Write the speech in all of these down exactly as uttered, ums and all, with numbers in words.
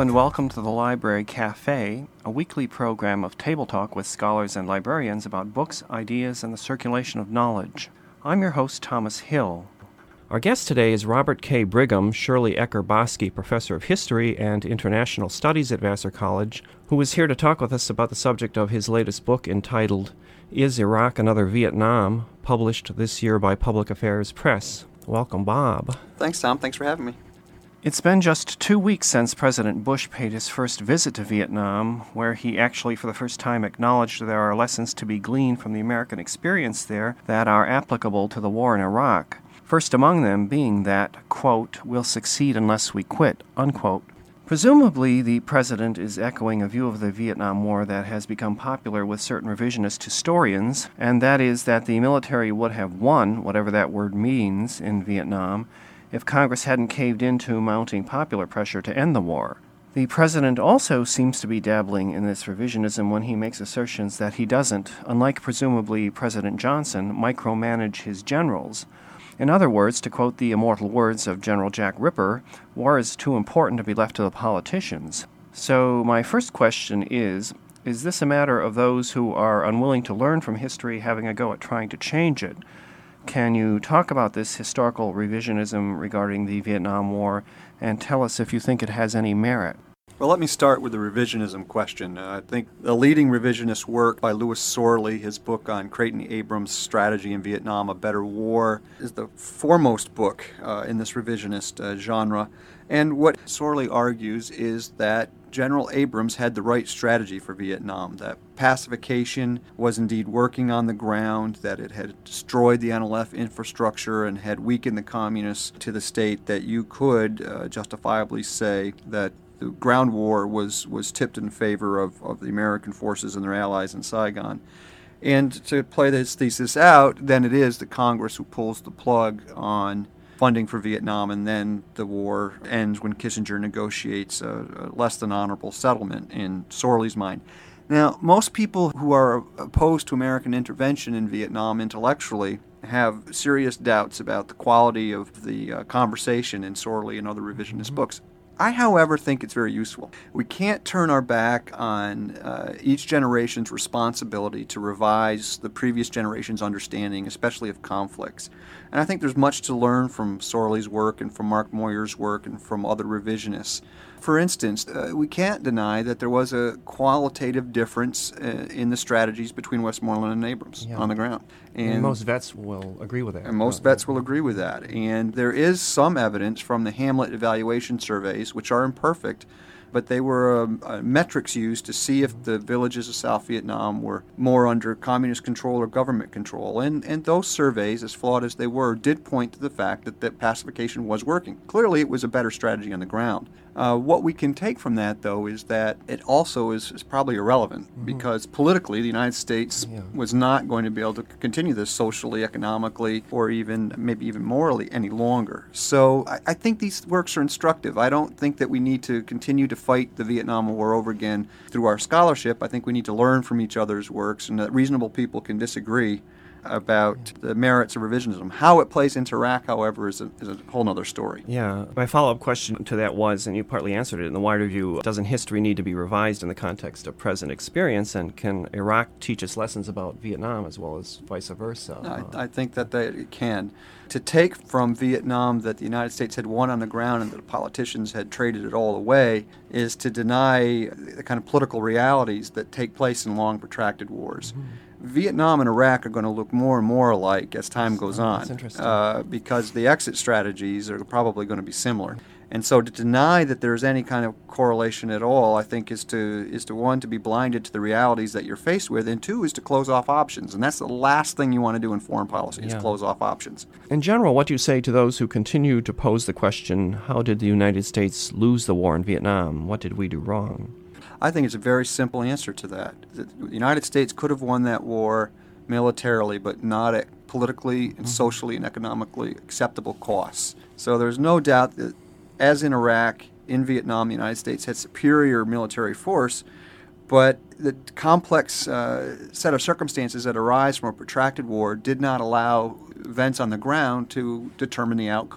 and welcome to the Library Cafe, a weekly program of table talk with scholars and librarians about books, ideas, and the circulation of knowledge. I'm your host, Thomas Hill. Our guest today is Robert K. Brigham, Shirley Ecker-Bosky Professor of History and International Studies at Vassar College, who is here to talk with us about the subject of his latest book entitled, Is Iraq Another Vietnam?, published this year by Public Affairs Press. Welcome, Bob. Thanks, Tom. Thanks for having me. It's been just two weeks since President Bush paid his first visit to Vietnam, where he actually for the first time acknowledged there are lessons to be gleaned from the American experience there that are applicable to the war in Iraq. First among them being that, quote, we'll succeed unless we quit, unquote. Presumably, the president is echoing a view of the Vietnam War that has become popular with certain revisionist historians, and that is that the military would have won, whatever that word means, in Vietnam, if Congress hadn't caved into mounting popular pressure to end the war. The president also seems to be dabbling in this revisionism when he makes assertions that he doesn't, unlike presumably President Johnson, micromanage his generals. In other words, to quote the immortal words of General Jack Ripper, war is too important to be left to the politicians. So my first question is, is this a matter of those who are unwilling to learn from history having a go at trying to change it? Can you talk about this historical revisionism regarding the Vietnam War and tell us if you think it has any merit? Well, let me start with the revisionism question. Uh, I think the leading revisionist work by Louis Sorley, his book on Creighton Abrams' Strategy in Vietnam, A Better War, is the foremost book uh, in this revisionist uh, genre. And what Sorley argues is that General Abrams had the right strategy for Vietnam, that pacification was indeed working on the ground, that it had destroyed the N L F infrastructure and had weakened the communists to the state that you could uh, justifiably say that the ground war was, was tipped in favor of, of the American forces and their allies in Saigon. And to play this thesis out, then it is the Congress who pulls the plug on funding for Vietnam, and then the war ends when Kissinger negotiates a, a less than honorable settlement in Sorley's mind. Now, most people who are opposed to American intervention in Vietnam intellectually have serious doubts about the quality of the uh, conversation in Sorley and other revisionist mm-hmm. books. I, however, think it's very useful. We can't turn our back on uh, each generation's responsibility to revise the previous generation's understanding, especially of conflicts. And I think there's much to learn from Sorley's work and from Mark Moyer's work and from other revisionists. For instance, uh, we can't deny that there was a qualitative difference uh, in the strategies between Westmoreland and Abrams yeah. on the ground. And, and most vets will agree with that. And most vets will agree with that. And there is some evidence from the Hamlet evaluation surveys, which are imperfect, but they were uh, uh, metrics used to see if the villages of South Vietnam were more under communist control or government control. And, and those surveys, as flawed as they were, did point to the fact that, that pacification was working. Clearly, it was a better strategy on the ground. Uh, what we can take from that, though, is that it also is, is probably irrelevant mm-hmm. because politically the United States yeah. was not going to be able to continue this socially, economically, or even maybe even morally any longer. So I, I think these works are instructive. I don't think that we need to continue to fight the Vietnam War over again through our scholarship. I think we need to learn from each other's works, and that reasonable people can disagree about the merits of revisionism. How it plays into Iraq, however, is a, is a whole other story. Yeah. My follow-up question to that was, and you partly answered it in the wider view, doesn't history need to be revised in the context of present experience, and can Iraq teach us lessons about Vietnam as well as vice versa? I, I think that they it can. To take from Vietnam that the United States had won on the ground and that the politicians had traded it all away is to deny the kind of political realities that take place in long, protracted wars. Mm-hmm. Vietnam and Iraq are going to look more and more alike as time goes on. That's interesting. Uh, because the exit strategies are probably going to be similar. And so to deny that there's any kind of correlation at all, I think, is to, is to one, to be blinded to the realities that you're faced with, and two, is to close off options. And that's the last thing you want to do in foreign policy, yeah. is close off options. In general, what do you say to those who continue to pose the question, how did the United States lose the war in Vietnam? What did we do wrong? I think it's a very simple answer to that. The United States could have won that war militarily, but not at politically and socially and economically acceptable costs. So there's no doubt that, as in Iraq, in Vietnam, the United States had superior military force, but the complex uh, set of circumstances that arise from a protracted war did not allow events on the ground to determine the outcome.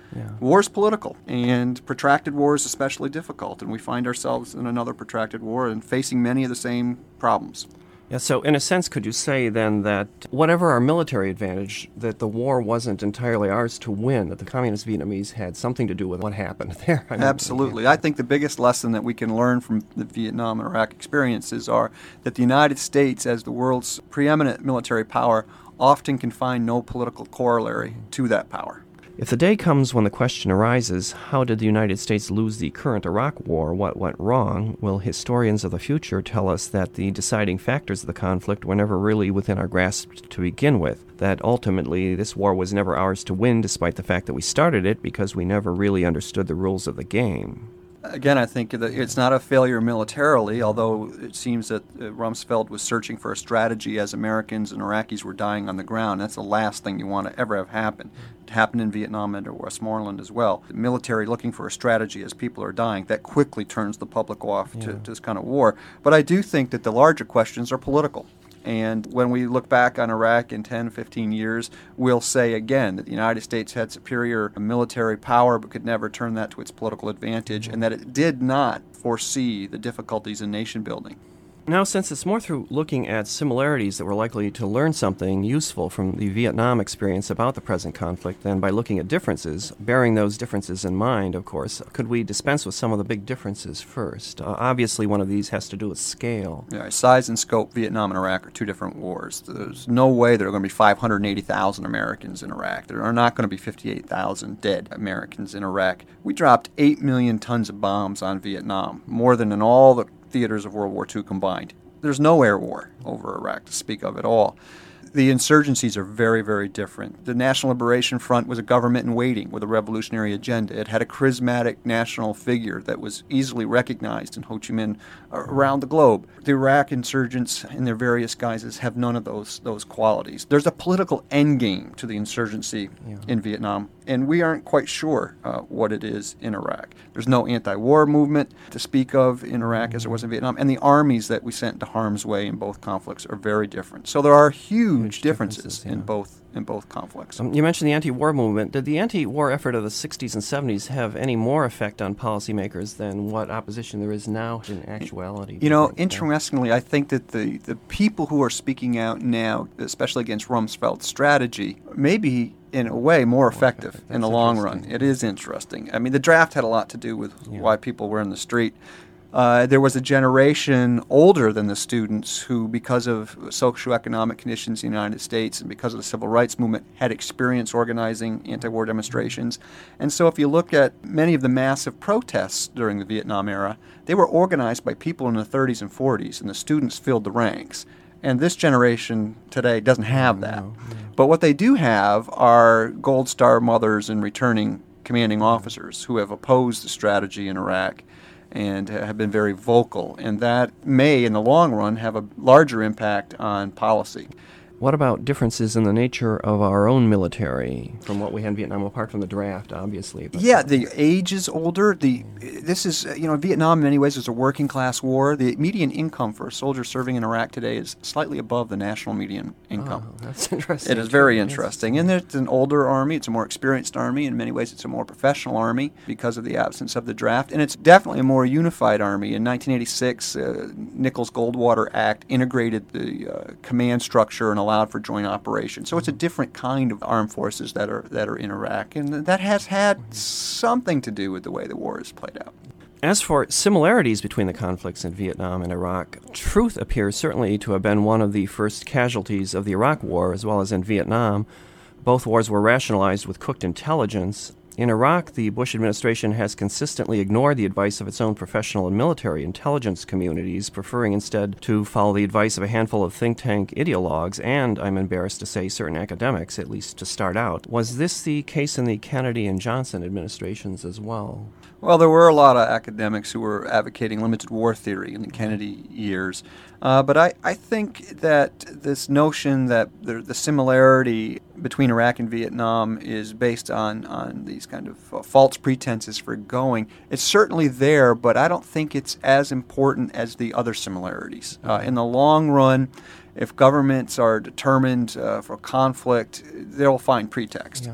Yeah. War is political, and protracted war is especially difficult, and we find ourselves in another protracted war and facing many of the same problems. Yeah, so in a sense, could you say then that whatever our military advantage, that the war wasn't entirely ours to win, that the communist Vietnamese had something to do with what happened there? I mean, Absolutely. I think the biggest lesson that we can learn from the Vietnam and Iraq experiences are that the United States, as the world's preeminent military power, often can find no political corollary to that power. If the day comes when the question arises, how did the United States lose the current Iraq War? What went wrong? Will historians of the future tell us that the deciding factors of the conflict were never really within our grasp to begin with? That ultimately this war was never ours to win, despite the fact that we started it, because we never really understood the rules of the game? Again, I think that it's not a failure militarily, although it seems that uh, Rumsfeld was searching for a strategy as Americans and Iraqis were dying on the ground. That's the last thing you want to ever have happen. It happened in Vietnam and Westmoreland as well. The military looking for a strategy as people are dying, that quickly turns the public off yeah. to, to this kind of war. But I do think that the larger questions are political. And when we look back on Iraq in ten, fifteen years, we'll say again that the United States had superior military power but could never turn that to its political advantage, and that it did not foresee the difficulties in nation building. Now, since it's more through looking at similarities that we're likely to learn something useful from the Vietnam experience about the present conflict than by looking at differences, bearing those differences in mind, of course, could we dispense with some of the big differences first? Uh, obviously, one of these has to do with scale. Yeah, size and scope, Vietnam and Iraq are two different wars. There's no way there are going to be five hundred eighty thousand Americans in Iraq. There are not going to be fifty-eight thousand dead Americans in Iraq. We dropped eight million tons of bombs on Vietnam, more than in all the theaters of World War Two combined. There's no air war over Iraq to speak of at all. The insurgencies are very, very different. The National Liberation Front was a government in waiting with a revolutionary agenda. It had a charismatic national figure that was easily recognized in Ho Chi Minh around the globe. The Iraq insurgents in their various guises have none of those those qualities. There's a political endgame to the insurgency yeah. in Vietnam, and we aren't quite sure uh, what it is in Iraq. There's no anti-war movement to speak of in Iraq as there was in Vietnam, and the armies that we sent into harm's way in both conflicts are very different. So there are huge, huge differences, differences yeah. in both in both conflicts. Um, you mentioned the anti-war movement. Did the anti-war effort of the sixties and seventies have any more effect on policymakers than what opposition there is now in actuality? You know, interestingly, I think that the, the people who are speaking out now, especially against Rumsfeld's strategy, may be in a way more effective, more effective. in the long run. It is interesting. I mean, the draft had a lot to do with yeah. why people were in the street. Uh, there was a generation older than the students who, because of socioeconomic conditions in the United States and because of the civil rights movement, had experience organizing anti-war demonstrations. And so if you look at many of the massive protests during the Vietnam era, they were organized by people in the thirties and forties, and the students filled the ranks. And this generation today doesn't have that. No, no. But what they do have are Gold Star mothers and returning commanding officers who have opposed the strategy in Iraq and have been very vocal, and that may, in the long run, have a larger impact on policy. What about differences in the nature of our own military from what we had in Vietnam, apart from the draft, obviously? But yeah, the age is older. The This is, you know, Vietnam in many ways is a working class war. The median income for a soldier serving in Iraq today is slightly above the national median income. Oh, that's interesting. It is very interesting. And it's an older army. It's a more experienced army. In many ways, it's a more professional army because of the absence of the draft. And it's definitely a more unified army. In nineteen eighty-six, uh, Nichols-Goldwater Act integrated the uh, command structure and allowed for joint operations. So it's a different kind of armed forces that are that are in Iraq, and that has had something to do with the way the war is played out. As for similarities between the conflicts in Vietnam and Iraq, truth appears certainly to have been one of the first casualties of the Iraq War, as well as in Vietnam. Both wars were rationalized with cooked intelligence. In Iraq, the Bush administration has consistently ignored the advice of its own professional and military intelligence communities, preferring instead to follow the advice of a handful of think tank ideologues and, I'm embarrassed to say, certain academics, at least to start out. Was this the case in the Kennedy and Johnson administrations as well? Well, there were a lot of academics who were advocating limited war theory in the Kennedy years. Uh, but I, I think that this notion that the, the similarity between Iraq and Vietnam is based on, on these kind of uh, false pretenses for going, it's certainly there, but I don't think it's as important as the other similarities. Uh, in the long run, if governments are determined uh, for conflict, they'll find pretext. Yeah.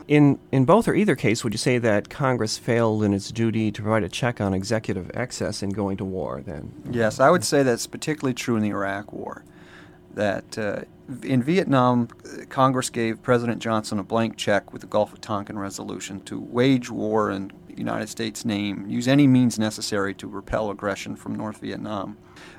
In in both or either case, would you say that Congress failed in its duty to provide a check on executive excess in going to war then? Yes, I would say that's particularly true in the Iraq War. That uh, in Vietnam, Congress gave President Johnson a blank check with the Gulf of Tonkin Resolution to wage war in the United States' name, use any means necessary to repel aggression from North Vietnam.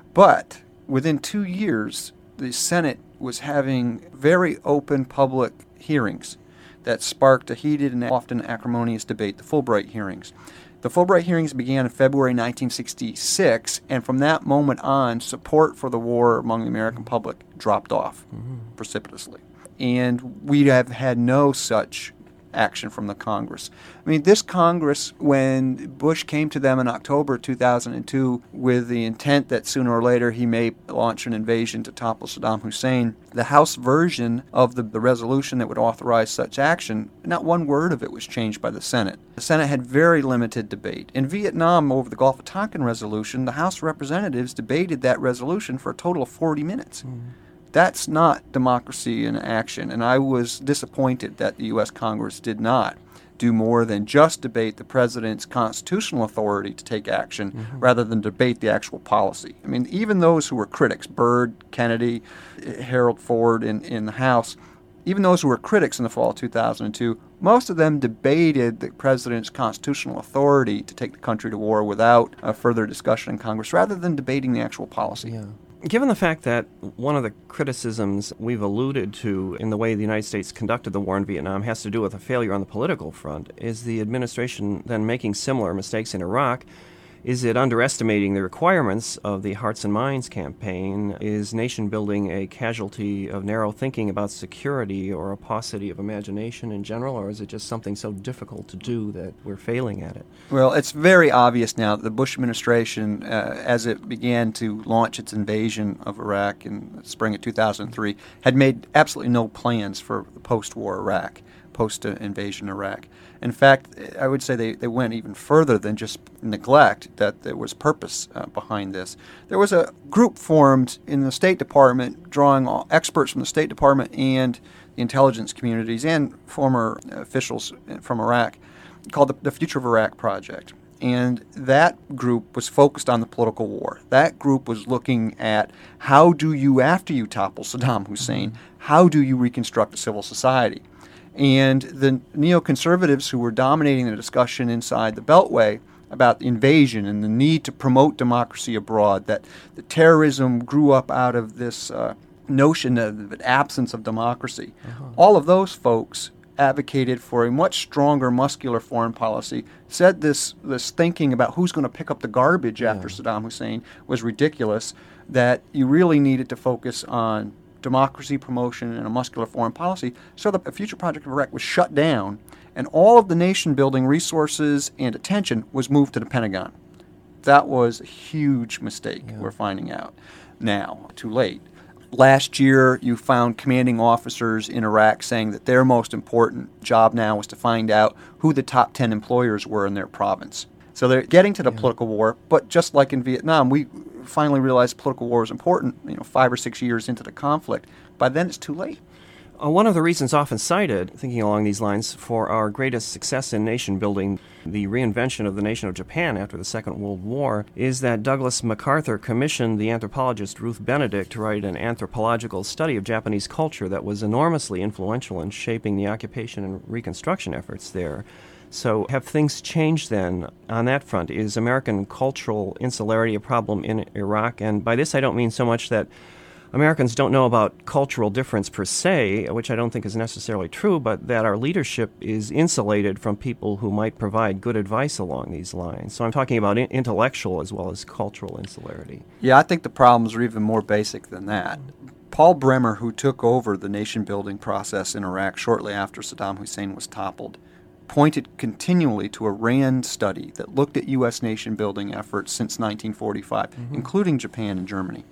But within two years, the Senate was having very open public hearings that sparked a heated and often acrimonious debate, the Fulbright hearings. The Fulbright hearings began in February nineteen sixty-six, and from that moment on, support for the war among the American public dropped off mm-hmm. precipitously. And we have had no such action from the Congress. I mean, this Congress, when Bush came to them in October two thousand two with the intent that sooner or later he may launch an invasion to topple Saddam Hussein, the House version of the, the resolution that would authorize such action, not one word of it was changed by the Senate. The Senate had very limited debate. In Vietnam, over the Gulf of Tonkin resolution, the House of Representatives debated that resolution for a total of forty minutes. Mm-hmm. That's not democracy in action, and I was disappointed that the U S Congress did not do more than just debate the president's constitutional authority to take action mm-hmm. rather than debate the actual policy. I mean, even those who were critics, Byrd, Kennedy, Harold Ford in, in the House, even those who were critics in the fall of two thousand two, most of them debated the president's constitutional authority to take the country to war without a further discussion in Congress rather than debating the actual policy. Yeah. Given the fact that one of the criticisms we've alluded to in the way the United States conducted the war in Vietnam has to do with a failure on the political front, is the administration then making similar mistakes in Iraq? Is it underestimating the requirements of the Hearts and Minds campaign? Is nation building a casualty of narrow thinking about security or a paucity of imagination in general, or is it just something so difficult to do that we're failing at it? Well, it's very obvious now that the Bush administration, uh, as it began to launch its invasion of Iraq in the spring of two thousand three, had made absolutely no plans for the post-war Iraq, post-invasion Iraq. In fact, I would say they, they went even further than just neglect, that there was purpose uh, behind this. There was a group formed in the State Department drawing all experts from the State Department and the intelligence communities and former officials from Iraq called the, the Future of Iraq Project. And that group was focused on the political war. That group was looking at how do you, after you topple Saddam Hussein, how do you reconstruct a civil society? And the neoconservatives who were dominating the discussion inside the Beltway about the invasion and the need to promote democracy abroad, that the terrorism grew up out of this uh, notion of the absence of democracy. Uh-huh. All of those folks advocated for a much stronger, muscular foreign policy, said this, this thinking about who's going to pick up the garbage after yeah. Saddam Hussein was ridiculous, that you really needed to focus on democracy promotion and a muscular foreign policy. So the Future Project of Iraq was shut down, and all of the nation-building resources and attention was moved to the Pentagon. That was a huge mistake, yeah. we're finding out now, too late. Last year, you found commanding officers in Iraq saying that their most important job now was to find out who the top ten employers were in their province. So they're getting to the yeah. political war, but just like in Vietnam, we finally realized political war is important, you know, five or six years into the conflict. By then, it's too late. Uh, one of the reasons often cited, thinking along these lines, for our greatest success in nation building, the reinvention of the nation of Japan after the Second World War, is that Douglas MacArthur commissioned the anthropologist Ruth Benedict to write an anthropological study of Japanese culture that was enormously influential in shaping the occupation and reconstruction efforts there. So have things changed then on that front? Is American cultural insularity a problem in Iraq? And by this I don't mean so much that Americans don't know about cultural difference per se, which I don't think is necessarily true, but that our leadership is insulated from people who might provide good advice along these lines. So I'm talking about intellectual as well as cultural insularity. Yeah, I think the problems are even more basic than that. Paul Bremer, who took over the nation-building process in Iraq shortly after Saddam Hussein was toppled, pointed continually to a RAND study that looked at U S nation-building efforts since nineteen forty-five, mm-hmm. including Japan and Germany.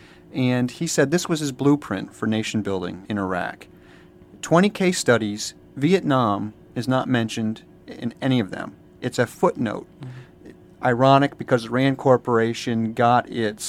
And he said this was his blueprint for nation-building in Iraq. twenty case studies, Vietnam is not mentioned in any of them. It's a footnote. Mm-hmm. Ironic because the RAND Corporation got its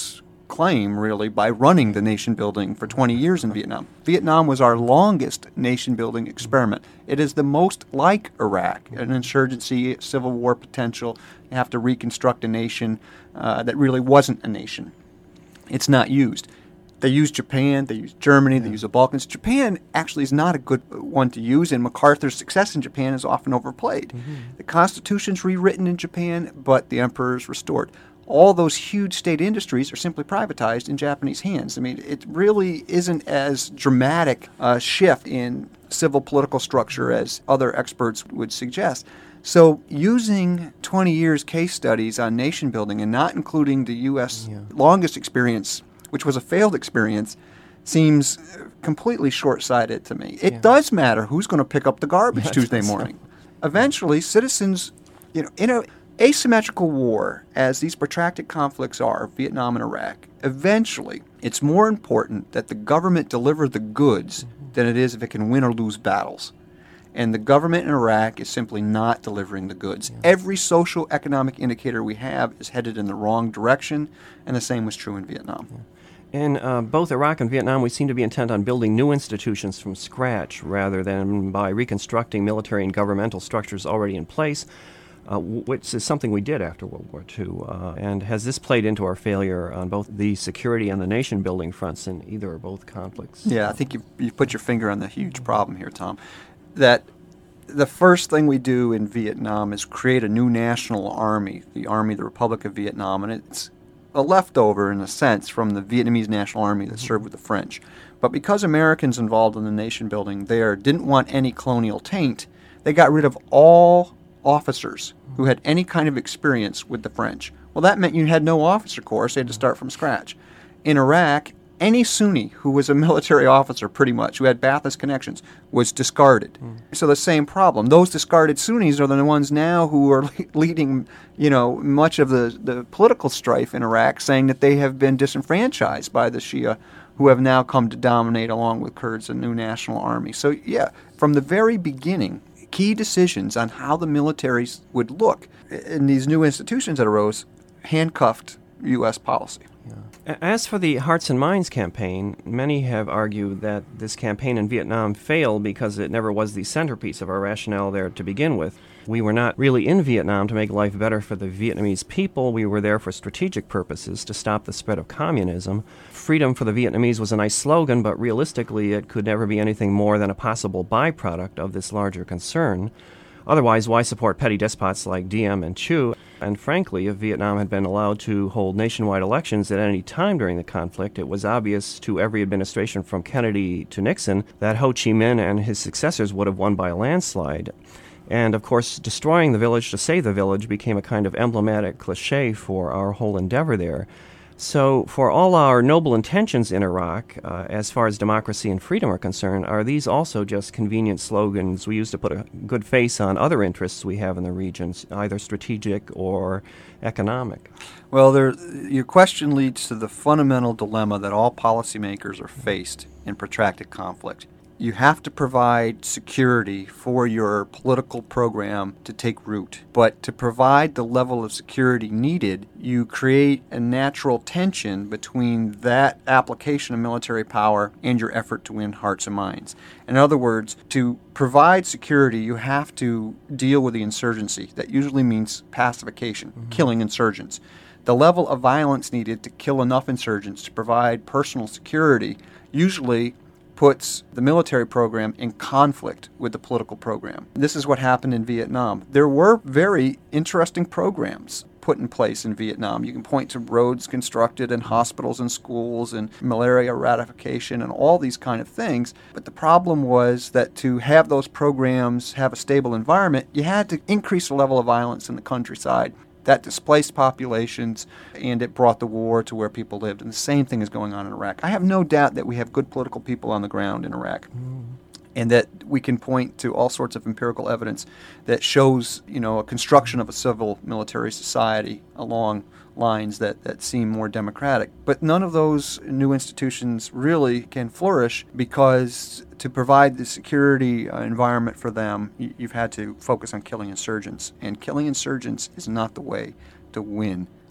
claim, really, by running the nation building for twenty years in Vietnam. Vietnam was our longest nation building experiment. It is the most like Iraq, an insurgency, civil war potential. You have to reconstruct a nation uh, that really wasn't a nation. It's not used. They use Japan, they use Germany, they use the Balkans. Japan actually is not a good one to use, and MacArthur's success in Japan is often overplayed. Mm-hmm. The Constitution's rewritten in Japan, but the emperor is restored. All those huge state industries are simply privatized in Japanese hands. I mean, it really isn't as dramatic a shift in civil political structure as other experts would suggest. So using twenty years case studies on nation building and not including the U S yeah. longest experience, which was a failed experience, seems completely short-sighted to me. It yeah. does matter who's going to pick up the garbage yeah, Tuesday morning. So. Eventually, citizens, you know, in an asymmetrical war, as these protracted conflicts are, Vietnam and Iraq, eventually it's more important that the government deliver the goods mm-hmm. than it is if it can win or lose battles. And the government in Iraq is simply not delivering the goods. Yeah. Every social economic indicator we have is headed in the wrong direction, and the same was true in Vietnam. Yeah. In uh, both Iraq and Vietnam, we seem to be intent on building new institutions from scratch rather than by reconstructing military and governmental structures already in place, uh, which is something we did after World War Two. Uh, and has this played into our failure on both the security and the nation-building fronts in either or both conflicts? Yeah, I think you you put your finger on the huge problem here, Tom. That the first thing we do in Vietnam is create a new national army, the Army of the Republic of Vietnam, and it's a leftover, in a sense, from the Vietnamese National Army that served with the French. But because Americans involved in the nation building there didn't want any colonial taint, they got rid of all officers who had any kind of experience with the French. Well, that meant you had no officer corps, so you had to start from scratch. In Iraq, any Sunni who was a military officer, pretty much, who had Ba'athist connections, was discarded. Mm. So the same problem. Those discarded Sunnis are the ones now who are leading, you know, much of the, the political strife in Iraq, saying that they have been disenfranchised by the Shia, who have now come to dominate, along with Kurds, a new national army. So, yeah, from the very beginning, key decisions on how the militaries would look in these new institutions that arose handcuffed U S policy. Yeah. As for the Hearts and Minds campaign, many have argued that this campaign in Vietnam failed because it never was the centerpiece of our rationale there to begin with. We were not really in Vietnam to make life better for the Vietnamese people. We were there for strategic purposes, to stop the spread of communism. Freedom for the Vietnamese was a nice slogan, but realistically it could never be anything more than a possible byproduct of this larger concern. Otherwise, why support petty despots like Diem and Thieu? And frankly, if Vietnam had been allowed to hold nationwide elections at any time during the conflict, it was obvious to every administration from Kennedy to Nixon that Ho Chi Minh and his successors would have won by a landslide. And, of course, destroying the village to save the village became a kind of emblematic cliche for our whole endeavor there. So, for all our noble intentions in Iraq, uh, as far as democracy and freedom are concerned, are these also just convenient slogans we use to put a good face on other interests we have in the regions, either strategic or economic? Well, there, your question leads to the fundamental dilemma that all policymakers are faced in protracted conflict. You have to provide security for your political program to take root. But to provide the level of security needed, you create a natural tension between that application of military power and your effort to win hearts and minds. In other words, to provide security, you have to deal with the insurgency. That usually means pacification, mm-hmm. killing insurgents. The level of violence needed to kill enough insurgents to provide personal security usually puts the military program in conflict with the political program. This is what happened in Vietnam. There were very interesting programs put in place in Vietnam. You can point to roads constructed and hospitals and schools and malaria eradication and all these kind of things. But the problem was that to have those programs have a stable environment, you had to increase the level of violence in the countryside. That displaced populations, and it brought the war to where people lived. And the same thing is going on in Iraq. I have no doubt that we have good political people on the ground in Iraq, mm. and that we can point to all sorts of empirical evidence that shows, you know, a construction of a civil military society along lines that, that seem more democratic. But none of those new institutions really can flourish because to provide the security uh, environment for them, you, you've had to focus on killing insurgents. And killing insurgents is not the way to win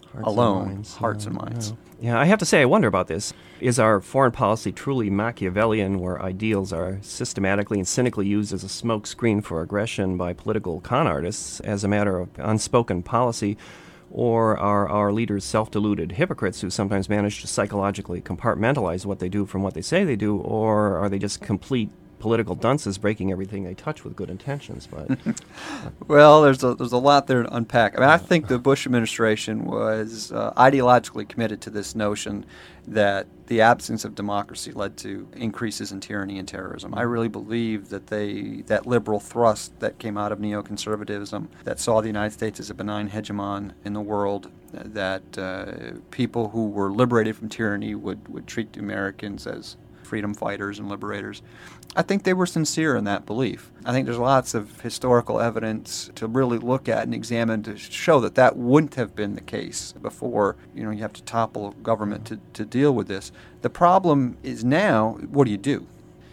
Hearts alone, and minds. hearts yeah, and minds. Yeah. yeah, I have to say, I wonder about this. Is our foreign policy truly Machiavellian, where ideals are systematically and cynically used as a smokescreen for aggression by political con artists as a matter of unspoken policy? Or are our leaders self-deluded hypocrites who sometimes manage to psychologically compartmentalize what they do from what they say they do? Or are they just complete political dunces breaking everything they touch with good intentions? But well, there's a, there's a lot there to unpack. I mean, I think the Bush administration was uh, ideologically committed to this notion that the absence of democracy led to increases in tyranny and terrorism. I really believe that they that liberal thrust that came out of neoconservatism that saw the United States as a benign hegemon in the world, that uh, people who were liberated from tyranny would, would treat the Americans as freedom fighters and liberators. I think they were sincere in that belief. I think there's lots of historical evidence to really look at and examine to show that that wouldn't have been the case before. You know, you have to topple government to, to deal with this. The problem is now, what do you do?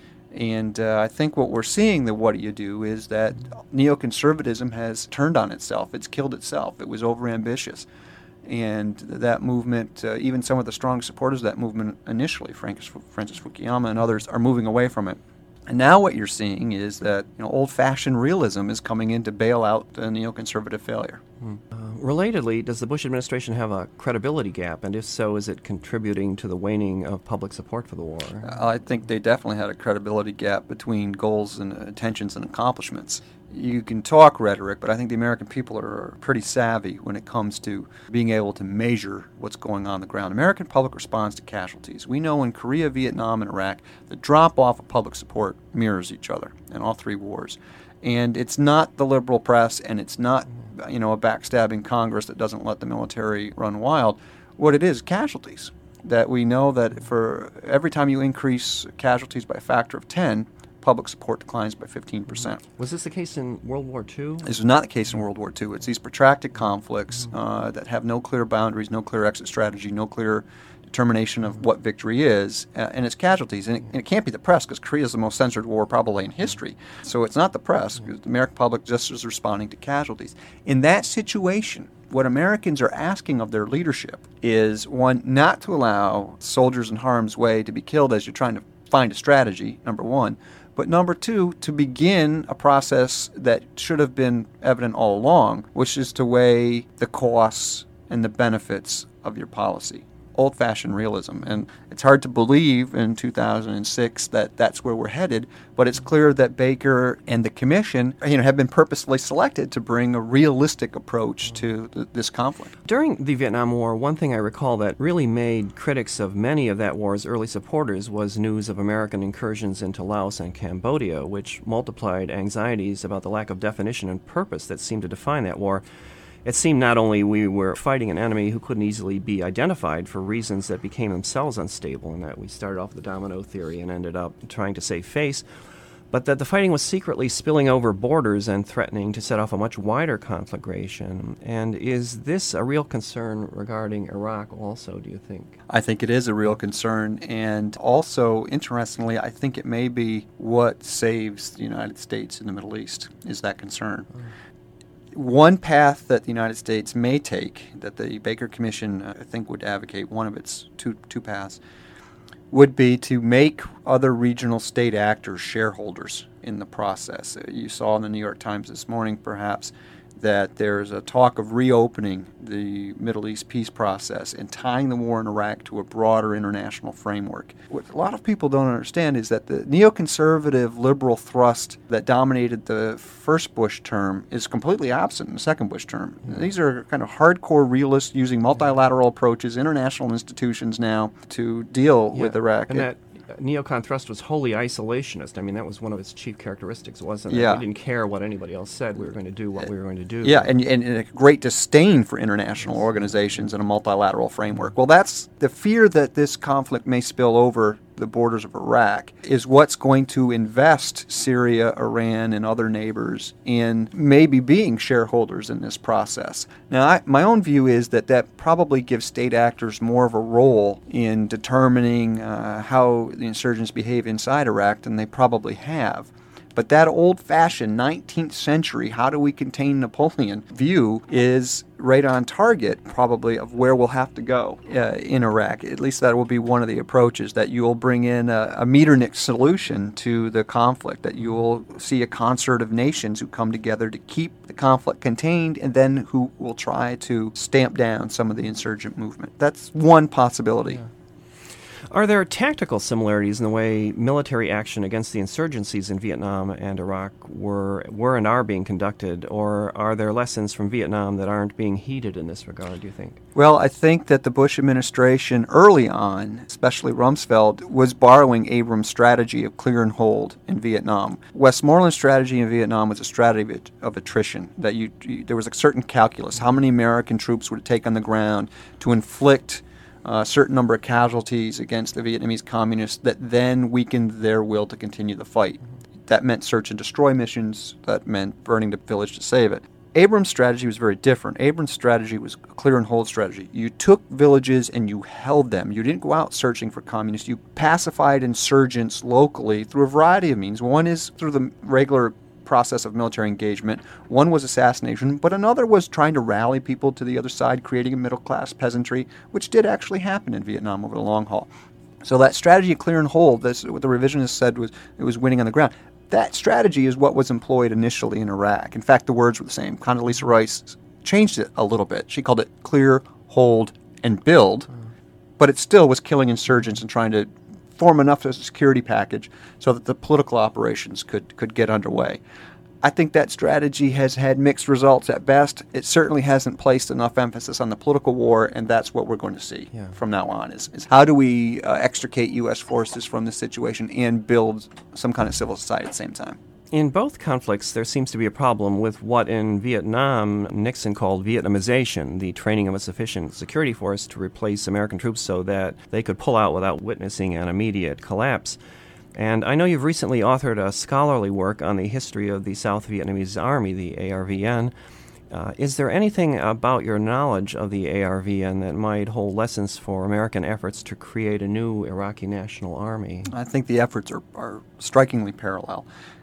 And uh, I think what we're seeing, the what do you do, is that neoconservatism has turned on itself. It's killed itself. It was overambitious. And that movement, uh, even some of the strong supporters of that movement initially, Francis, Francis Fukuyama and others, are moving away from it. And now what you're seeing is that, you know, old-fashioned realism is coming in to bail out the neoconservative failure. Hmm. Uh, relatedly, does the Bush administration have a credibility gap? And if so, is it contributing to the waning of public support for the war? Uh, I think they definitely had a credibility gap between goals and intentions and accomplishments. You can talk rhetoric, but I think the American people are pretty savvy when it comes to being able to measure what's going on the ground. American public responds to casualties. We know in Korea, Vietnam, and Iraq, the drop-off of public support mirrors each other in all three wars. And it's not the liberal press, and it's not, you know, a backstabbing Congress that doesn't let the military run wild. What it is, casualties. That we know that for every time you increase casualties by a factor of ten, public support declines by fifteen percent. Was this the case in World War Two? This was not the case in World War Two. It's these protracted conflicts uh, that have no clear boundaries, no clear exit strategy, no clear determination of what victory is, uh, and it's casualties. And it, and it can't be the press, because Korea is the most censored war probably in history. So it's not the press, because the American public just is responding to casualties. In that situation, what Americans are asking of their leadership is, one, not to allow soldiers in harm's way to be killed as you're trying to find a strategy, number one. But number two, to begin a process that should have been evident all along, which is to weigh the costs and the benefits of your policy. Old-fashioned realism. And it's hard to believe in two thousand six that that's where we're headed, but it's clear that Baker and the Commission, you know, have been purposefully selected to bring a realistic approach to th- this conflict. During the Vietnam War, one thing I recall that really made critics of many of that war's early supporters was news of American incursions into Laos and Cambodia, which multiplied anxieties about the lack of definition and purpose that seemed to define that war. It seemed not only we were fighting an enemy who couldn't easily be identified for reasons that became themselves unstable, and that we started off with the domino theory and ended up trying to save face, but that the fighting was secretly spilling over borders and threatening to set off a much wider conflagration. And is this a real concern regarding Iraq also, do you think? I think it is a real concern, and also, interestingly, I think it may be what saves the United States in the Middle East, is that concern. Oh. One path that the United States may take, that the Baker Commission, uh, I think, would advocate, one of its two two paths, would be to make other regional state actors shareholders in the process. Uh, you saw in the New York Times this morning, perhaps, that there's a talk of reopening the Middle East peace process and tying the war in Iraq to a broader international framework. What a lot of people don't understand is that the neoconservative liberal thrust that dominated the first Bush term is completely absent in the second Bush term. Mm-hmm. These are kind of hardcore realists using multilateral approaches, international institutions now, to deal yeah. with Iraq. And that neocon thrust was wholly isolationist. I mean, that was one of its chief characteristics, wasn't it? Yeah. We didn't care what anybody else said. We were going to do what we were going to do. Yeah, and, and, and a great disdain for international organizations and a multilateral framework. Well, that's the fear that this conflict may spill over the borders of Iraq is what's going to invest Syria, Iran, and other neighbors in maybe being shareholders in this process. Now, I, my own view is that that probably gives state actors more of a role in determining uh, how the insurgents behave inside Iraq than they probably have. But that old-fashioned nineteenth century, how do we contain Napoleon view is right on target, probably, of where we'll have to go uh, in Iraq. At least that will be one of the approaches, that you'll bring in a, a Metternich solution to the conflict, that you will see a concert of nations who come together to keep the conflict contained and then who will try to stamp down some of the insurgent movement. That's one possibility. Yeah. Are there tactical similarities in the way military action against the insurgencies in Vietnam and Iraq were were and are being conducted, or are there lessons from Vietnam that aren't being heeded in this regard, do you think? Well, I think that the Bush administration early on, especially Rumsfeld, was borrowing Abrams' strategy of clear and hold in Vietnam. Westmoreland's strategy in Vietnam was a strategy of, of attrition, that you, you there was a certain calculus. How many American troops would it take on the ground to inflict a certain number of casualties against the Vietnamese communists that then weakened their will to continue the fight. That meant search and destroy missions. That meant burning the village to save it. Abrams' strategy was very different. Abrams' strategy was a clear and hold strategy. You took villages and you held them. You didn't go out searching for communists. You pacified insurgents locally through a variety of means. One is through the regular process of military engagement. One was assassination, but another was trying to rally people to the other side, creating a middle-class peasantry, which did actually happen in Vietnam over the long haul. So that strategy of clear and hold, that's what the revisionists said was it was winning on the ground. That strategy is what was employed initially in Iraq. In fact, the words were the same. Condoleezza Rice changed it a little bit. She called it clear, hold, and build, but it still was killing insurgents and trying to form enough of a security package so that the political operations could, could get underway. I think that strategy has had mixed results at best. It certainly hasn't placed enough emphasis on the political war, and that's what we're going to see yeah. from now on, is, is how do we uh, extricate U S forces from this situation and build some kind of civil society at the same time. In both conflicts, there seems to be a problem with what in Vietnam Nixon called Vietnamization, the training of a sufficient security force to replace American troops so that they could pull out without witnessing an immediate collapse. And I know you've recently authored a scholarly work on the history of the South Vietnamese Army, the A R V N. Uh, is there anything about your knowledge of the A R V N that might hold lessons for American efforts to create a new Iraqi national army? I think the efforts are, are strikingly parallel.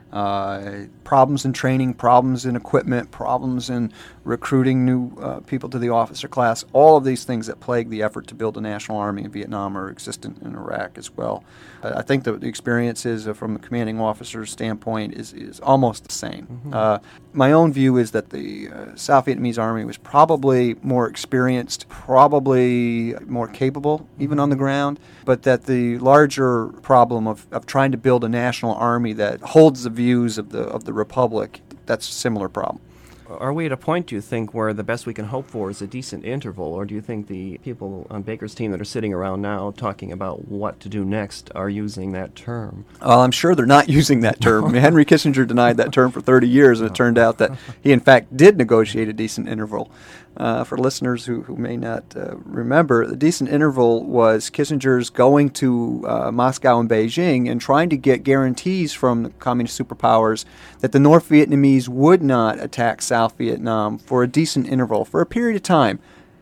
Uh, problems in training, problems in equipment, problems in recruiting new uh, people to the officer class, all of these things that plague the effort to build a national army in Vietnam are existent in Iraq as well. Uh, I think the, the experiences uh, from the commanding officer's standpoint is, is almost the same. Mm-hmm. Uh, my own view is that the uh, South Vietnamese army was probably more experienced, probably more capable, even on the ground, but that the larger problem of, of trying to build a national army that holds the views of the of the Republic, that's a similar problem. Are we at a point, do you think, where the best we can hope for is a decent interval, or do you think the people on Baker's team that are sitting around now talking about what to do next are using that term? Well, I'm sure they're not using that term. I mean, Henry Kissinger denied that term for thirty years, and it turned out that he, in fact, did negotiate a decent interval. Uh, for listeners who, who may not uh, remember, the decent interval was Kissinger's going to uh, Moscow and Beijing and trying to get guarantees from the communist superpowers that the North Vietnamese would not attack South Vietnam for a decent interval, for a period of time.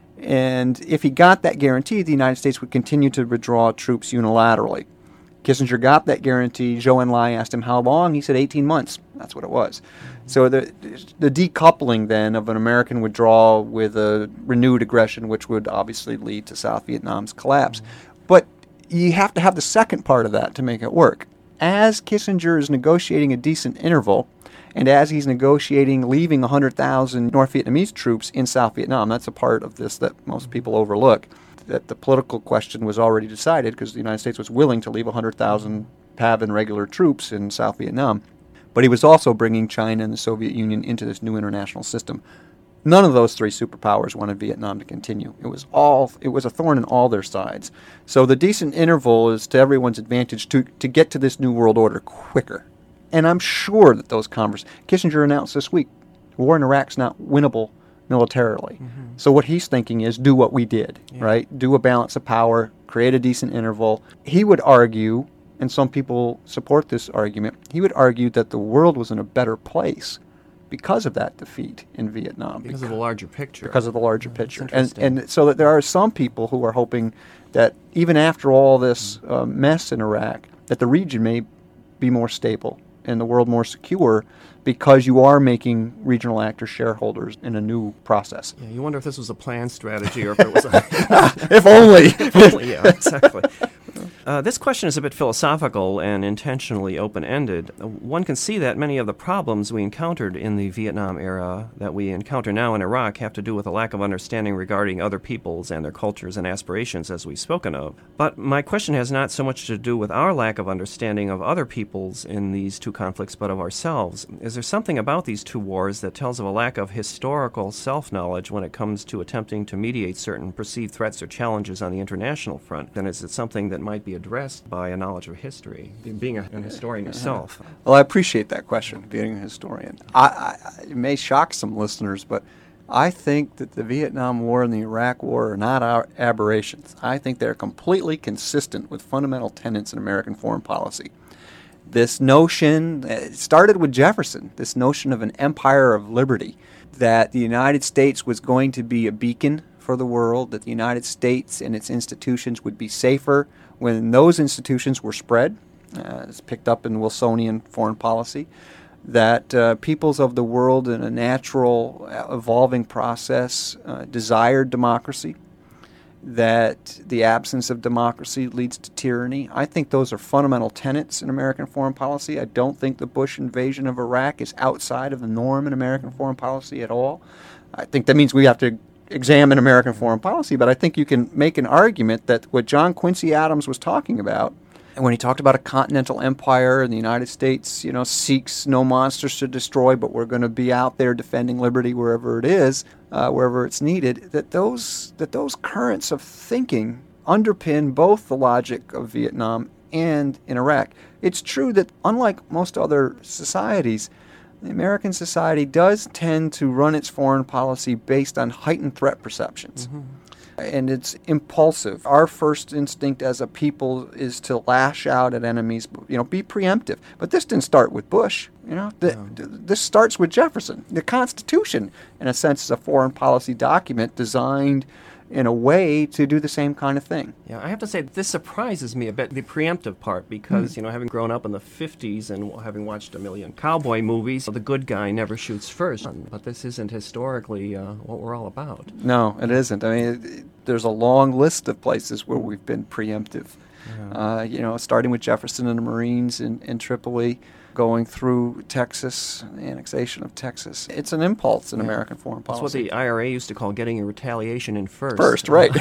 And if he got that guarantee, the United States would continue to withdraw troops unilaterally. Kissinger got that guarantee. Zhou Enlai asked him how long. He said eighteen months. That's what it was. So the the decoupling then of an American withdrawal with a renewed aggression, which would obviously lead to South Vietnam's collapse. Mm-hmm. But you have to have the second part of that to make it work. As Kissinger is negotiating a decent interval, and as he's negotiating leaving one hundred thousand North Vietnamese troops in South Vietnam, that's a part of this that most people overlook, that the political question was already decided because the United States was willing to leave one hundred thousand P A V and regular troops in South Vietnam. But he was also bringing China and the Soviet Union into this new international system. None of those three superpowers wanted Vietnam to continue. It was all it was a thorn in all their sides. So the decent interval is to everyone's advantage to, to get to this new world order quicker. And I'm sure that those conversations, Kissinger announced this week, war in Iraq's not winnable militarily. Mm-hmm. So what he's thinking is do what we did, yeah. right? Do a balance of power, create a decent interval. He would argue, and some people support this argument, he would argue that the world was in a better place because of that defeat in Vietnam. Because, because of the larger picture. Because of the larger oh, picture. And, and so that there are some people who are hoping that even after all this uh, mess in Iraq, that the region may be more stable and the world more secure because you are making regional actors shareholders in a new process. Yeah, you wonder if this was a planned strategy or if it was a... if only. if only, yeah, exactly. Uh, this question is a bit philosophical and intentionally open-ended. Uh, one can see that many of the problems we encountered in the Vietnam era that we encounter now in Iraq have to do with a lack of understanding regarding other peoples and their cultures and aspirations, as we've spoken of. But my question has not so much to do with our lack of understanding of other peoples in these two conflicts, but of ourselves. Is there something about these two wars that tells of a lack of historical self-knowledge when it comes to attempting to mediate certain perceived threats or challenges on the international front? Then is it something that might be addressed by a knowledge of history, being a, an historian yourself? Well, I appreciate that question, being a historian. I, I, it may shock some listeners, but I think that the Vietnam War and the Iraq War are not our aberrations. I think they're completely consistent with fundamental tenets in American foreign policy. This notion, it started with Jefferson, this notion of an empire of liberty, that the United States was going to be a beacon for the world, that the United States and its institutions would be safer when those institutions were spread. Uh, it's picked up in Wilsonian foreign policy, that uh, peoples of the world in a natural evolving process uh, desired democracy, that the absence of democracy leads to tyranny. I think those are fundamental tenets in American foreign policy. I don't think the Bush invasion of Iraq is outside of the norm in American foreign policy at all. I think that means we have to examine American foreign policy, but I think you can make an argument that what John Quincy Adams was talking about, and when he talked about a continental empire and the United States, you know, seeks no monsters to destroy, but we're going to be out there defending liberty wherever it is, uh, wherever it's needed, that those that those currents of thinking underpin both the logic of Vietnam and in Iraq. It's true that unlike most other societies, the American society does tend to run its foreign policy based on heightened threat perceptions. Mm-hmm. And it's impulsive. Our first instinct as a people is to lash out at enemies, you know, be preemptive. But this didn't start with Bush. You know, the, no. This starts with Jefferson. The Constitution, in a sense, is a foreign policy document designed in a way to do the same kind of thing. Yeah, I have to say this surprises me a bit, the preemptive part, because, mm. you know, having grown up in the fifties and having watched a million cowboy movies, the good guy never shoots first. But this isn't historically uh, what we're all about. No, it isn't. I mean, it, it, there's a long list of places where we've been preemptive. Yeah. Uh, you know, starting with Jefferson and the Marines in, in Tripoli, going through Texas, the annexation of Texas. It's an impulse in yeah. American foreign policy. That's what the I R A used to call getting a retaliation in first. First, right.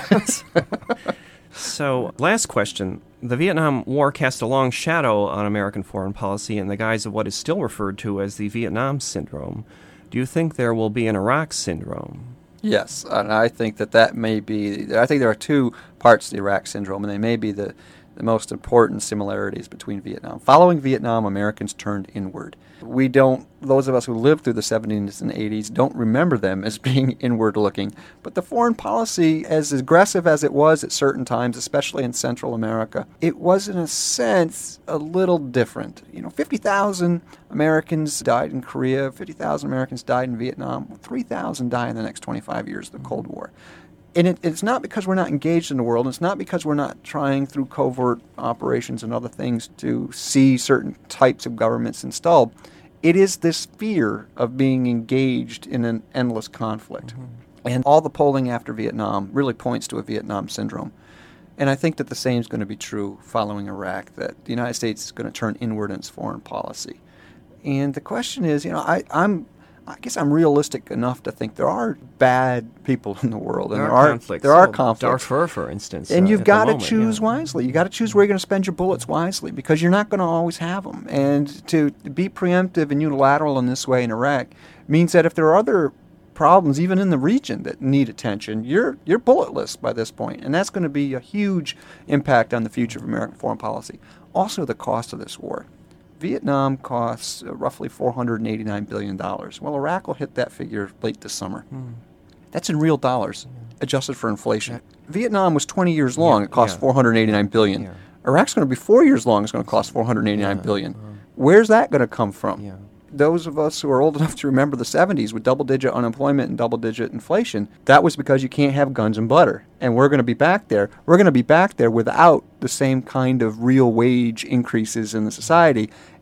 So, last question. The Vietnam War cast a long shadow on American foreign policy in the guise of what is still referred to as the Vietnam Syndrome. Do you think there will be an Iraq Syndrome? Yes, and I think that that may be, I think there are two parts to the Iraq Syndrome, and they may be the the most important similarities between Vietnam. Following Vietnam, Americans turned inward. We don't, those of us who lived through the seventies and eighties don't remember them as being inward-looking. But the foreign policy, as aggressive as it was at certain times, especially in Central America, it was in a sense a little different. You know, fifty thousand Americans died in Korea, fifty thousand Americans died in Vietnam, three thousand died in the next twenty-five years of the Cold War. And it, it's not because we're not engaged in the world. It's not because we're not trying through covert operations and other things to see certain types of governments installed. It is this fear of being engaged in an endless conflict. Mm-hmm. And all the polling after Vietnam really points to a Vietnam syndrome. And I think that the same is going to be true following Iraq, that the United States is going to turn inward in its foreign policy. And the question is, you know, I, I'm... I guess I'm realistic enough to think there are bad people in the world, and there, there are are conflicts. there are oh, conflicts. Darfur, for instance, and uh, you've got to moment, choose yeah. wisely. You got to choose where you're going to spend your bullets wisely, because you're not going to always have them. And to be preemptive and unilateral in this way in Iraq means that if there are other problems, even in the region, that need attention, you're you're bulletless by this point, and that's going to be a huge impact on the future of American foreign policy. Also, the cost of this war. Vietnam costs uh, roughly four hundred eighty-nine billion dollars. Well, Iraq will hit that figure late this summer. Mm. That's in real dollars, yeah. adjusted for inflation. Yeah. Vietnam was twenty years long. Yeah, it cost yeah. four hundred eighty-nine billion dollars. Yeah. Iraq's going to be four years long. It's going to cost four hundred eighty-nine yeah. billion dollars. Uh, Where's that going to come from? Yeah. Those of us who are old enough to remember the seventies with double-digit unemployment and double-digit inflation, that was because you can't have guns and butter. And we're going to be back there. We're going to be back there without the same kind of real wage increases in the society.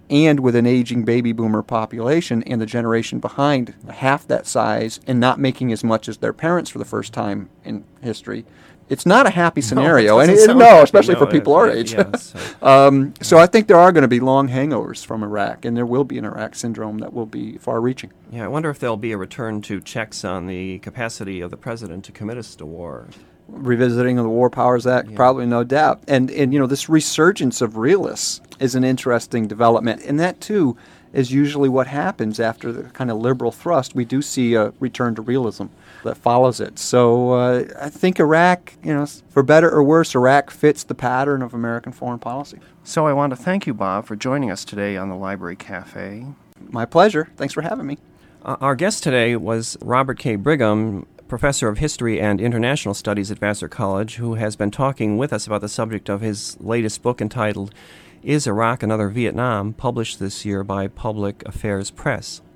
and with an aging baby boomer population and the generation behind half that size and not making as much as their parents for the first time in history, it's not a happy scenario. No, and it it, no happy, especially no, for people our yeah, age. yeah, so. um, so I think there are going to be long hangovers from Iraq, and there will be an Iraq syndrome that will be far-reaching. Yeah, I wonder if there'll be a return to checks on the capacity of the president to commit us to war. Revisiting of the War Powers Act, Yeah. probably, no doubt. And, and, you know, this resurgence of realists is an interesting development. And that, too, is usually what happens after the kind of liberal thrust. We do see a return to realism that follows it. So uh, I think Iraq, you know, for better or worse, Iraq fits the pattern of American foreign policy. So I want to thank you, Bob, for joining us today on the Library Cafe. My pleasure. Thanks for having me. Uh, our guest today was Robert K. Brigham, Professor of History and International Studies at Vassar College, who has been talking with us about the subject of his latest book entitled Is Iraq Another Vietnam?, published this year by Public Affairs Press.